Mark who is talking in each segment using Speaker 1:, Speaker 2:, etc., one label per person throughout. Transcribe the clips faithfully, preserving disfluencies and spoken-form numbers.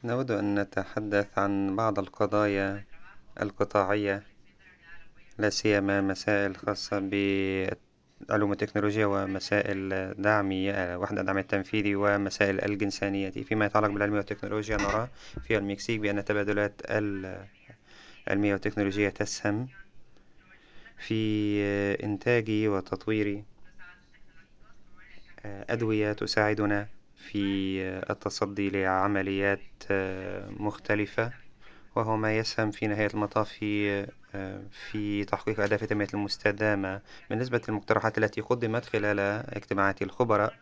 Speaker 1: نود أن نتحدث عن بعض القضايا القطاعية، لا سيما مسائل خاصة بعلوم التكنولوجيا ومسائل دعم وحدة الدعم التنفيذي ومسائل الجنسانية. فيما يتعلق بالعلم والتكنولوجيا، نرى في المكسيك بأن التبادلات العلمية والتكنولوجية تسهم في إنتاج وتطوير أدوية تساعدنا في التصدي لعمليات مختلفة، وهو ما يسهم في نهاية المطاف في في تحقيق أهداف التنمية المستدامة. بالنسبة للمقترحات التي قدمت خلال اجتماعات الخبراء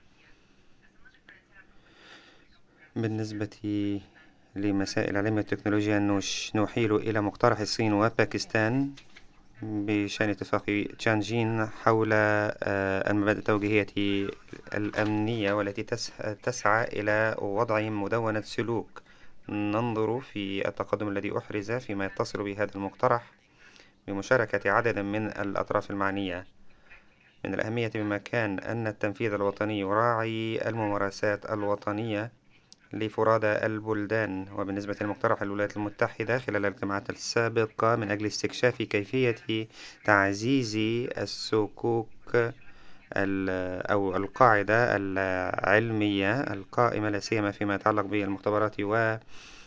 Speaker 1: بالنسبة لمسائل العلم والتكنولوجيا، نحيل إلى مقترح الصين وباكستان بشأن اتفاق تشانجين حول المبادئ التوجيهية الأمنية والتي تسعى إلى وضع مدونة سلوك. ننظر في التقدم الذي أحرز فيما يتصل بهذا المقترح بمشاركة عدد من الأطراف المعنية. من الأهمية بمكان أن التنفيذ الوطني يراعي الممارسات الوطنية لفرادى البلدان. وبالنسبة لمقترح الولايات المتحدة خلال الاجتماعات السابقة من أجل استكشاف كيفية تعزيز الصكوك أو القاعدة العلمية القائمة، لا سيما فيما يتعلق بالمختبرات والأمن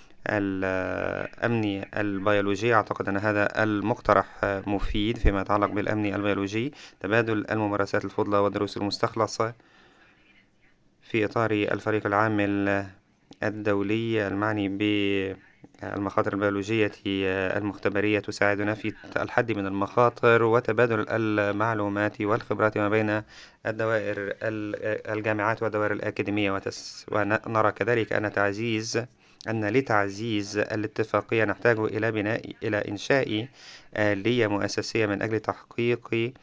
Speaker 1: البيولوجي. أعتقد أن هذا المقترح مفيد فيما يتعلق بالأمن البيولوجي. تبادل الممارسات الفضلى والدروس المستخلصة في إطار الفريق العامل الدولي المعني بالمخاطر البيولوجية المختبرية تساعدنا في الحد من المخاطر وتبادل المعلومات والخبرات ما بين الدوائر الجامعات والدوائر الأكاديمية. ونرى كذلك أن تعزيز أن لتعزيز الاتفاقية نحتاج إلى بناء إلى إنشاء آلية مؤسسية من أجل تحقيق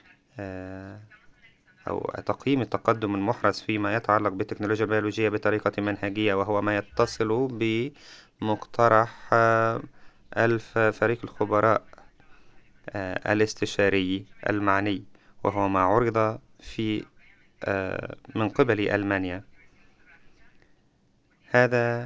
Speaker 1: أو تقييم التقدم المحرز فيما يتعلق بالتكنولوجيا البيولوجية بطريقة منهجية، وهو ما يتصل بمقترح ألف فريق الخبراء الاستشاري المعني، وهو ما عرض في من قبل ألمانيا. هذا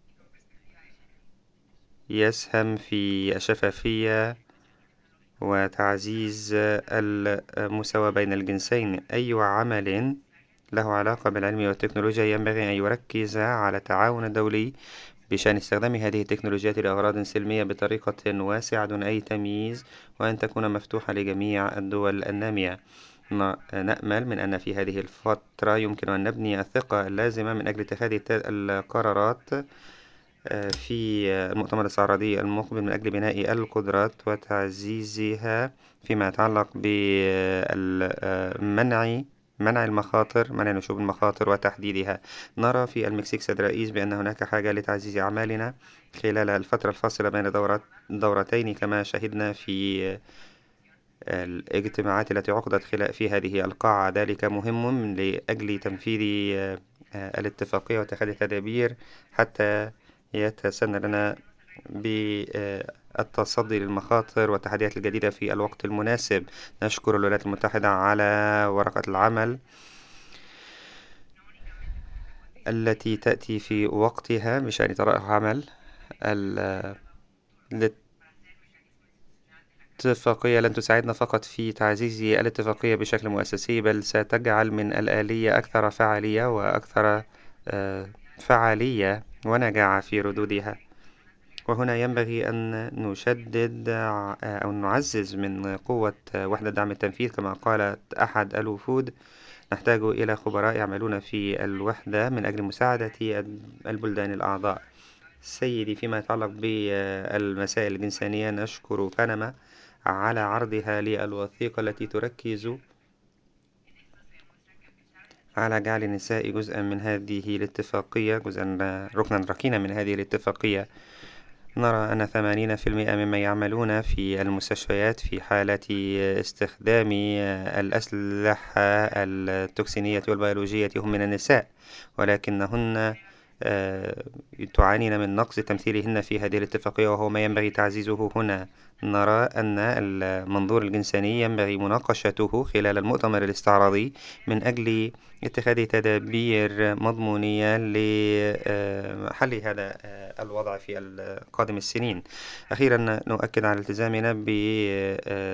Speaker 1: يسهم في الشفافية وتعزيز المساواة بين الجنسين. أي عمل له علاقة بالعلم والتكنولوجيا ينبغي أن يركز على التعاون الدولي بشأن استخدام هذه التكنولوجيات لأغراض سلمية بطريقة واسعة دون أي تمييز، وأن تكون مفتوحة لجميع الدول النامية. نأمل من أن في هذه الفترة يمكن أن نبني الثقة اللازمة من أجل اتخاذ القرارات في المؤتمر السعودي المقبل من أجل بناء القدرات وتعزيزها فيما يتعلق بالمنع منع المخاطر منع نشوب المخاطر وتحديدها. نرى في المكسيك سيد الرئيس بأن هناك حاجة لتعزيز أعمالنا خلال الفترة الفاصلة بين دورات دورتين، كما شهدنا في الاجتماعات التي عقدت خلال في هذه القاعة. ذلك مهم لأجل تنفيذ الاتفاقية واتخاذ التدابير حتى يتسنى لنا بالتصدي للمخاطر والتحديات الجديدة في الوقت المناسب. نشكر الولايات المتحدة على ورقة العمل التي تأتي في وقتها بشأن طرائق عمل الاتفاقية. لن تساعدنا فقط في تعزيز الاتفاقية بشكل مؤسسي، بل ستجعل من الآلية أكثر فعالية وأكثر فعالية ونجاعة في ردودها. وهنا ينبغي أن نشدد أو نعزز من قوة وحدة دعم التنفيذ. كما قالت أحد الوفود، نحتاج إلى خبراء يعملون في الوحدة من أجل مساعدة البلدان الأعضاء. سيدي، فيما يتعلق بالمسائل الإنسانية، نشكر بنما على عرضها للوثيقة التي تركز على جعل النساء جزءا من هذه الاتفاقية، جزءا ركنا ركينا من هذه الاتفاقية. نرى أن ثمانين في المئة ممن يعملون في المستشفيات في حالة استخدام الأسلحة التوكسينية والبيولوجية هم من النساء، ولكنهن تعانين من نقص تمثيلهن في هذه الاتفاقية، وهو ما ينبغي تعزيزه هنا. نرى أن المنظور الجنساني ينبغي مناقشته خلال المؤتمر الاستعراضي من أجل اتخاذ تدابير مضمونية لحل هذا الوضع في قادم السنين. أخيرا نؤكد على التزامنا ب